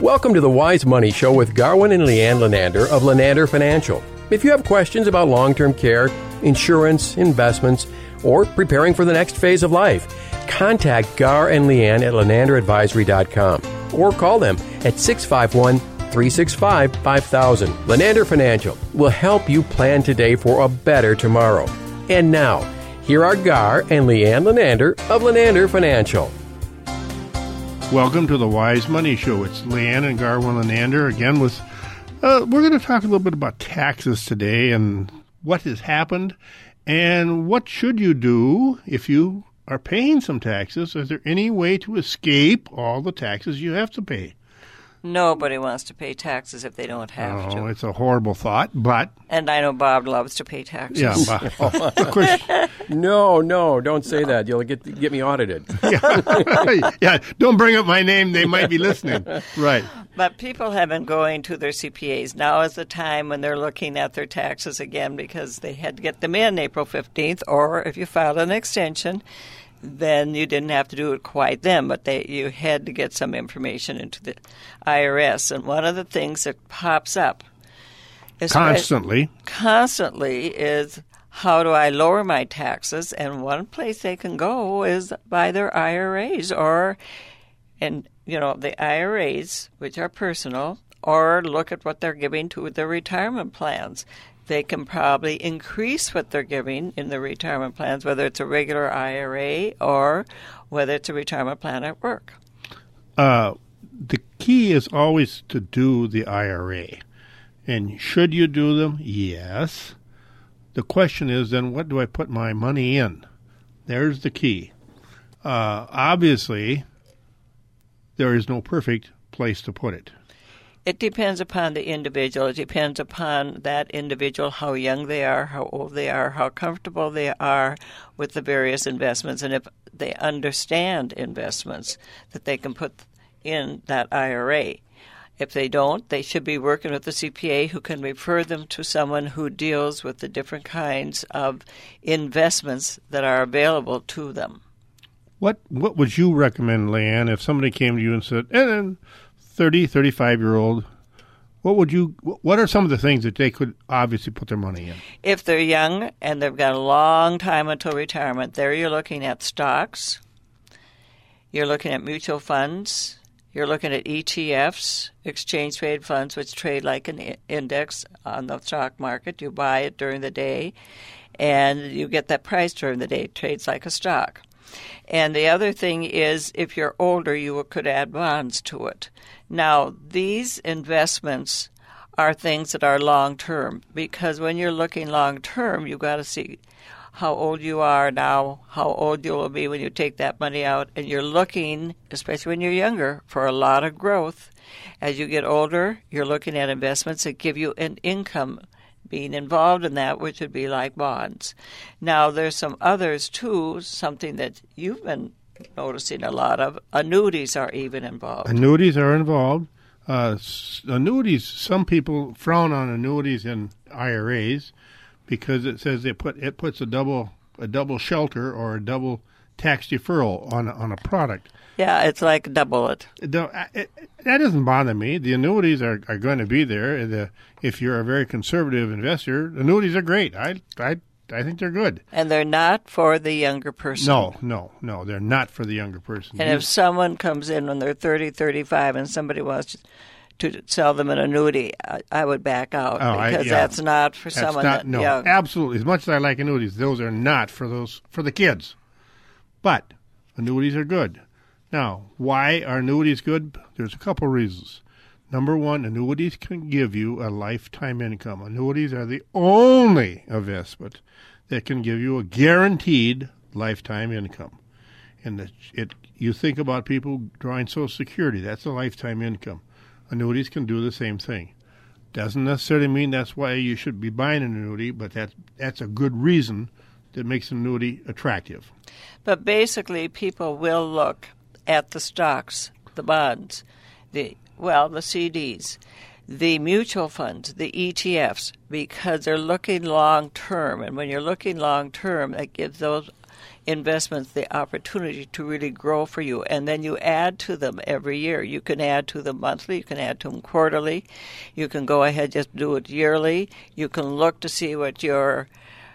Welcome to the Wise Money Show with Garwin and Leanne Lenander of Lenander Financial. If you have questions about long-term care, insurance, investments, or preparing for the next phase of life, contact Gar and Leanne at LenanderAdvisory.com or call them at 651-365-5000. Lenander Financial will help you plan today for a better tomorrow. And now, here are Gar and Leanne Lenander of Lenander Financial. Welcome to the Wise Money Show. It's Leanne and Garwin Lenander again with, we're going to talk a little bit about taxes today and what has happened and what should you do if you are paying some taxes. Is there any way to escape all the taxes you have to pay? Nobody wants to pay taxes if they don't have to. It's a horrible thought, but... And I know Bob loves to pay taxes. Yeah, of course. No, don't say that. You'll get me audited. Yeah, don't bring up my name. They might be listening. Right. But people have been going to their CPAs. Now is the time when they're looking at their taxes again because they had to get them in April 15th, or if you filed an extension, then you didn't have to do it quite then, but you had to get some information into the IRS. And one of the things that pops up constantly is, how do I lower my taxes? And one place they can go is by their IRAs the IRAs, which are personal, or look at what they're giving to their retirement plans. They can probably increase what they're giving in the retirement plans, whether it's a regular IRA or whether it's a retirement plan at work. The key is always to do the IRA. And should you do them? Yes. The question is then, what do I put my money in? There's the key. Obviously, there is no perfect place to put it. It depends upon the individual. It depends upon that individual, how young they are, how old they are, how comfortable they are with the various investments, and if they understand investments that they can put in that IRA. If they don't, they should be working with the CPA who can refer them to someone who deals with the different kinds of investments that are available to them. What would you recommend, Leanne, if somebody came to you and said, 35-year-old, what are some of the things that they could obviously put their money in? If they're young and they've got a long time until retirement, there you're looking at stocks, you're looking at mutual funds, you're looking at ETFs, exchange-traded funds, which trade like an index on the stock market. You buy it during the day, and you get that price during the day. It trades like a stock. And the other thing is, if you're older, you could add bonds to it. Now, these investments are things that are long-term, because when you're looking long-term, you've got to see how old you are now, how old you will be when you take that money out, and you're looking, especially when you're younger, for a lot of growth. As you get older, you're looking at investments that give you an income being involved in that, which would be like bonds. Now, there's some others, too, something that you've been noticing a lot of. Annuities are even involved. Annuities are involved. Annuities, some people frown on annuities in IRAs because it says it puts a double shelter or a double tax deferral on a product. Yeah, it's like double it. That doesn't bother me. The annuities are going to be there. If you're a very conservative investor, annuities are great. I think they're good. And they're not for the younger person. No, they're not for the younger person. And if someone comes in when they're 30, 35, and somebody wants to sell them an annuity, I would back out because that's not for someone young. Absolutely. As much as I like annuities, those are not for the kids. But annuities are good. Now, why are annuities good? There's a couple reasons. Number one, annuities can give you a lifetime income. Annuities are the only investment that can give you a guaranteed lifetime income. And you think about people drawing Social Security, that's a lifetime income. Annuities can do the same thing. Doesn't necessarily mean that's why you should be buying an annuity, but that's a good reason that makes an annuity attractive. But basically, people will look at the stocks, the bonds, the CDs, the mutual funds, the ETFs, because they're looking long-term. And when you're looking long-term, that gives those investments the opportunity to really grow for you. And then you add to them every year. You can add to them monthly. You can add to them quarterly. You can go ahead, just do it yearly. You can look to see what your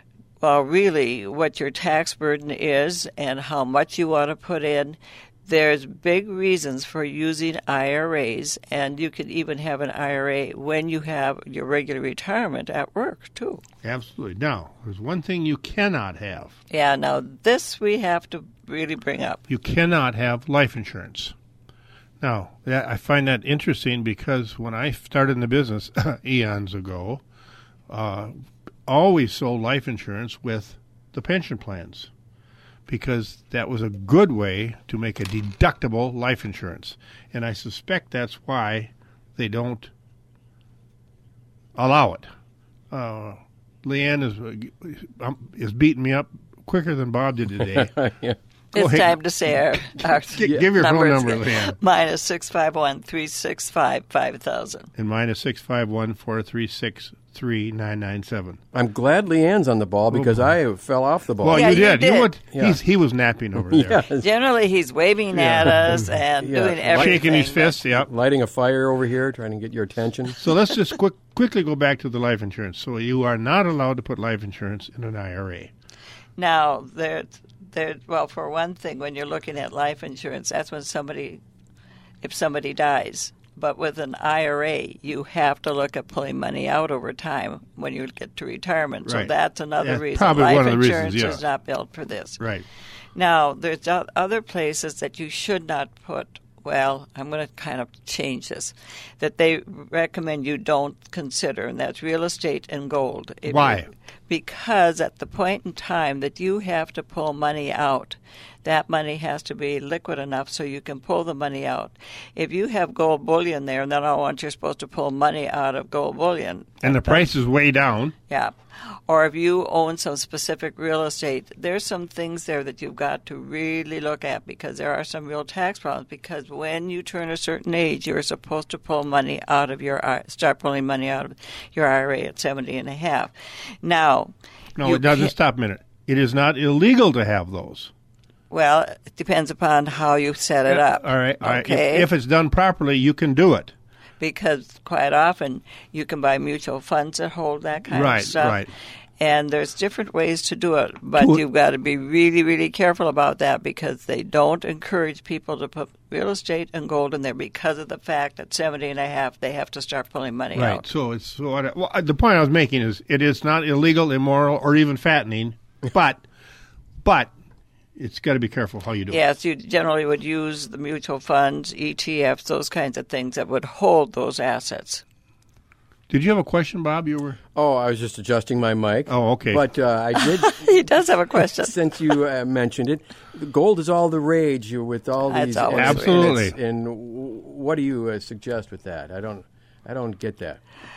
tax burden is and how much you want to put in. There's big reasons for using IRAs, and you can even have an IRA when you have your regular retirement at work, too. Absolutely. Now, there's one thing you cannot have. Yeah, now this we have to really bring up. You cannot have life insurance. Now, I find that interesting because when I started in the business eons ago, always sold life insurance with the pension plans, because that was a good way to make a deductible life insurance. And I suspect that's why they don't allow it. Leanne is beating me up quicker than Bob did today. Yeah. It's time to say our give your phone number, Leanne. Mine is 651-365-5000. And mine is 651-436-3997. I'm glad Leanne's on the ball because I fell off the ball. Well, Yeah, you did. you did. He was napping over there. Yes. Generally, he's waving at us and doing everything. Shaking his fists, yeah. Lighting a fire over here, trying to get your attention. So let's just quickly go back to the life insurance. So you are not allowed to put life insurance in an IRA. Now, well, for one thing, when you're looking at life insurance, that's when if somebody dies. But with an IRA, you have to look at pulling money out over time when you get to retirement. So Right. that's another reason. Probably life one of the insurance reasons, yeah. is not built for this. Right. Now, there's other places that you should not put. Well, I'm going to kind of change this, that they recommend you don't consider, and that's real estate and gold. Why? Because at the point in time that you have to pull money out, that money has to be liquid enough so you can pull the money out. If you have gold bullion there, and then you're supposed to pull money out of gold bullion. And the price is way down. Yeah. Or if you own some specific real estate, there's some things there that you've got to really look at, because there are some real tax problems. Because when you turn a certain age, you're supposed to pull money out of start pulling money out of your IRA at 70 and a half. Now, Just stop a minute. It is not illegal to have those. Well, it depends upon how you set it up. All right. Okay. If it's done properly, you can do it. Because quite often you can buy mutual funds that hold that kind of stuff. Right. And there's different ways to do it, but you've got to be really, really careful about that, because they don't encourage people to put real estate and gold in there because of the fact that 70 and a half they have to start pulling money Right. out. So the point I was making is it is not illegal, immoral, or even fattening, but it's got to be careful how you do it. Yes, you generally would use the mutual funds, ETFs, those kinds of things that would hold those assets. Did you have a question, Bob? You were. Oh, I was just adjusting my mic. Oh, okay. But I did. He does have a question. Since you mentioned it, gold is all the rage with all these. That's always Absolutely. And what do you suggest with that? I don't get that.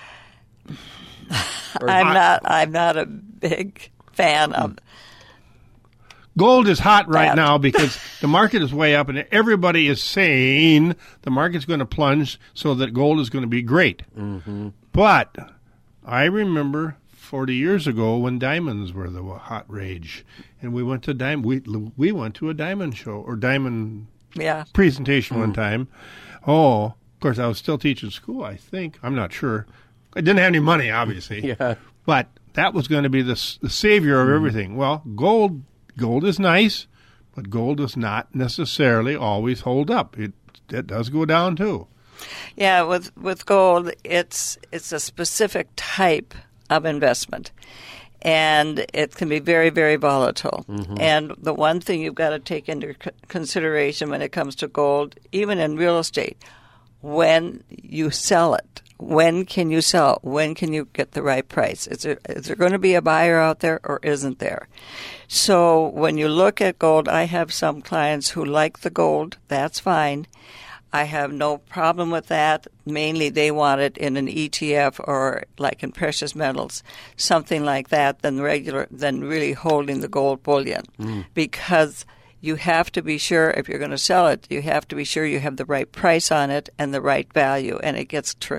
I'm not a big fan of. Gold is hot right now because the market is way up, and everybody is saying the market's going to plunge so that gold is going to be great. Mm-hmm. But I remember 40 years ago when diamonds were the hot rage, and we went to we went to a diamond show or diamond presentation one time. Oh, of course, I was still teaching school, I think. I'm not sure. I didn't have any money, obviously. Yeah. But that was going to be the savior of everything. Well, gold is nice, but gold does not necessarily always hold up. It does go down too. Yeah, with gold, it's a specific type of investment, and it can be very, very volatile. Mm-hmm. And the one thing you've got to take into consideration when it comes to gold, even in real estate, when you sell it. When can you sell? When can you get the right price? Is there going to be a buyer out there or isn't there? So when you look at gold, I have some clients who like the gold. That's fine. I have no problem with that. Mainly they want it in an ETF or like in precious metals, something like that than really holding the gold bullion. Because you have to be sure, if you're going to sell it, you have to be sure you have the right price on it and the right value, and it gets tricky.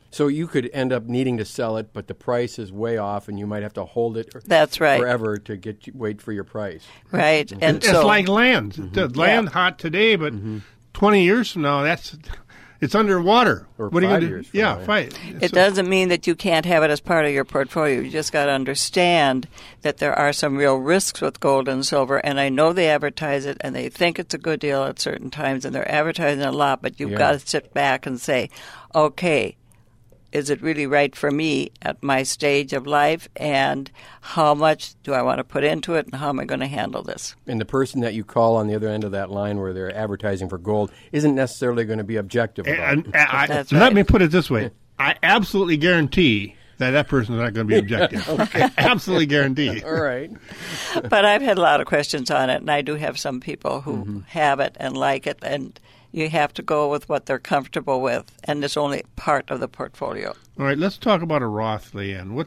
So you could end up needing to sell it, but the price is way off, and you might have to hold it That's right. forever to wait for your price. Right. And It's so, like land. The land hot today, but 20 years from now, it's underwater. Or what are you 5 gonna do? years from Yeah, now. 5. it doesn't mean that you can't have it as part of your portfolio. You just got to understand that there are some real risks with gold and silver, and I know they advertise it, and they think it's a good deal at certain times, and they're advertising a lot, but you've got to sit back and say, okay, is it really right for me at my stage of life, and how much do I want to put into it, and how am I going to handle this? And the person that you call on the other end of that line where they're advertising for gold isn't necessarily going to be objective about it. That's Let right. me put it this way. I absolutely guarantee that person's not going to be objective. I absolutely guarantee. All right. But I've had a lot of questions on it, and I do have some people who have it and like it, and you have to go with what they're comfortable with, and it's only part of the portfolio. All right, let's talk about a Roth, Leanne.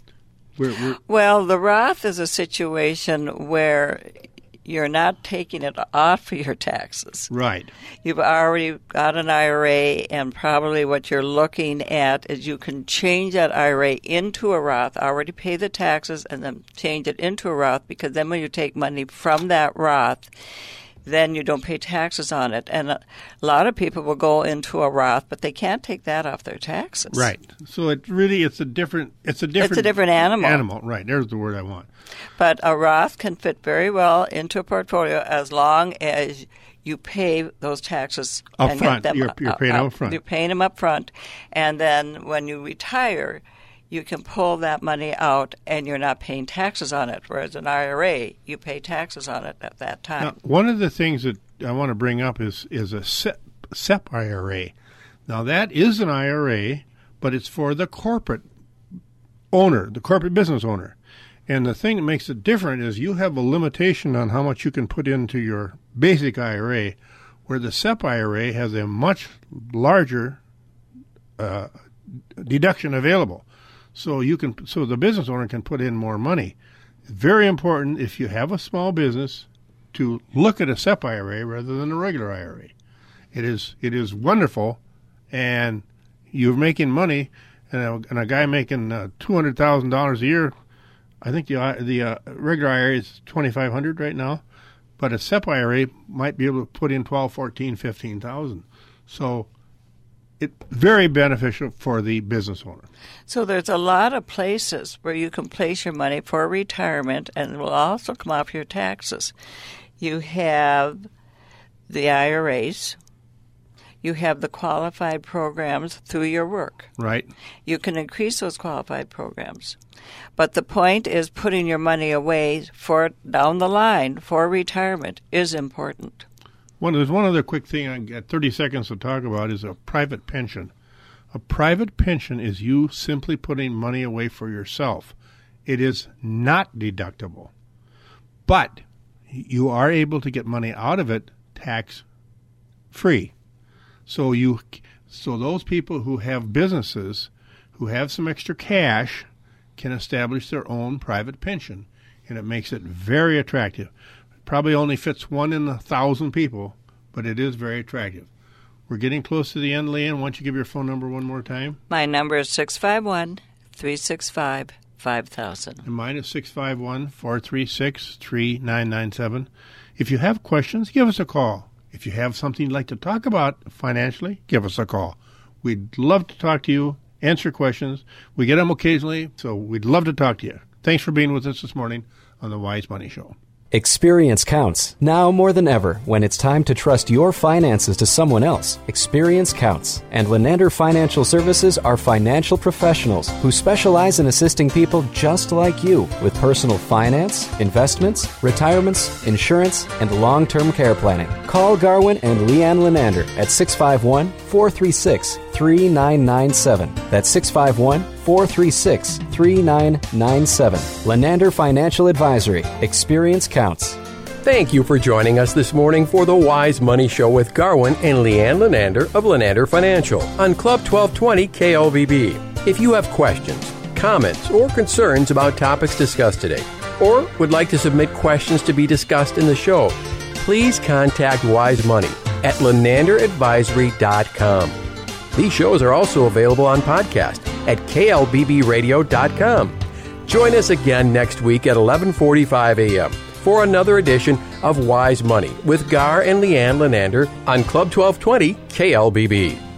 Well, the Roth is a situation where you're not taking it off for your taxes. Right. You've already got an IRA, and probably what you're looking at is you can change that IRA into a Roth, already pay the taxes, and then change it into a Roth, because then when you take money from that Roth, then you don't pay taxes on it. And a lot of people will go into a Roth, but they can't take that off their taxes. Right. So it's a different animal. Animal, right. There's the word I want. But a Roth can fit very well into a portfolio as long as you pay those taxes Up and front. get them. You're paying them up front. You're paying them up front, and then when you retire, you can pull that money out, and you're not paying taxes on it. Whereas an IRA, you pay taxes on it at that time. Now, one of the things that I want to bring up is a SEP IRA. Now, that is an IRA, but it's for the corporate owner, the corporate business owner. And the thing that makes it different is you have a limitation on how much you can put into your basic IRA, where the SEP IRA has a much larger deduction available. So the business owner can put in more money. It's very important, if you have a small business, to look at a SEP IRA rather than a regular IRA. It is wonderful, and you're making money, and a guy making $200,000 a year. I think the regular IRA is $2,500 right now, but a SEP IRA might be able to put in $12,000, $14,000, $15,000. So it's very beneficial for the business owner. So there's a lot of places where you can place your money for retirement, and it will also come off your taxes. You have the IRAs. You have the qualified programs through your work. Right. You can increase those qualified programs. But the point is putting your money away for down the line for retirement is important. There's one other quick thing I got 30 seconds to talk about is a private pension. A private pension is you simply putting money away for yourself. It is not deductible. But you are able to get money out of it tax-free. So those people who have businesses who have some extra cash can establish their own private pension, and it makes it very attractive. Probably only fits 1 in 1,000 people, but it is very attractive. We're getting close to the end, Leanne. Why don't you give your phone number one more time? My number is 651-365-5000. And mine is 651-436-3997. If you have questions, give us a call. If you have something you'd like to talk about financially, give us a call. We'd love to talk to you, answer questions. We get them occasionally, so we'd love to talk to you. Thanks for being with us this morning on the Wise Money Show. Experience counts, now more than ever, when it's time to trust your finances to someone else. Experience counts, and Lenander Financial Services are financial professionals who specialize in assisting people just like you with personal finance, investments, retirements, insurance, and long-term care planning. Call Garwin and Leanne Lenander at 651-436-3997. That's 651-436-3997. Lenander Financial Advisory. Experience counts. Thank you for joining us this morning for the Wise Money Show with Garwin and Leanne Lenander of Lenander Financial on Club 1220 KLVB. If you have questions, comments, or concerns about topics discussed today, or would like to submit questions to be discussed in the show, please contact Wise Money at LenanderAdvisory.com. These shows are also available on podcast at klbbradio.com. Join us again next week at 11:45 a.m. for another edition of Wise Money with Gar and Leanne Lenander on Club 1220 KLBB.